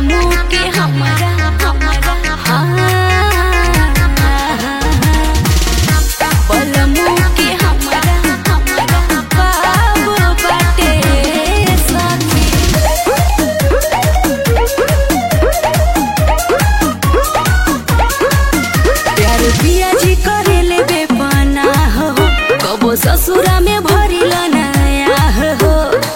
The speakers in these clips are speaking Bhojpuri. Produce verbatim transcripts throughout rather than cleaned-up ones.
बलमू के हमरा हमरा बलमू के हमरा हमरा बाबू बाटे सखी। प्यार पिया जी करे ले बेपना हो, कबो ससुरा में भरिल नया हो।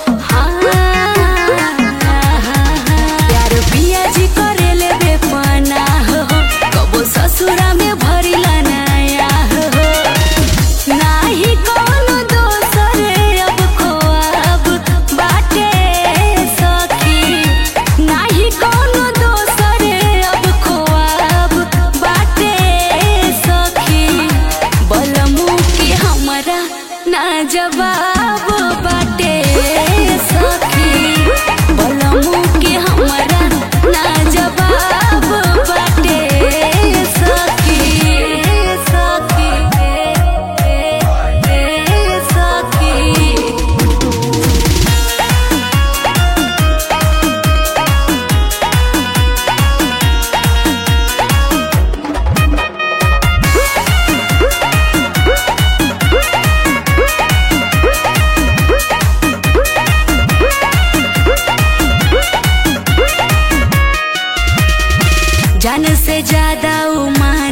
प्यार पिया जी करे ले बेपना हो, कबो ससुरा में भरिल नया हो। नाही कोनो दोसर अब खोआब बाटे सखी, नाही कोनो दोसर अब खोआब बाटे सखी। बलमू के हमरा ना जवाब बाटे सखी, बलमू के हमरा ना जवाब बाटे सखी सखी सखी। जान से ज्यादा उमा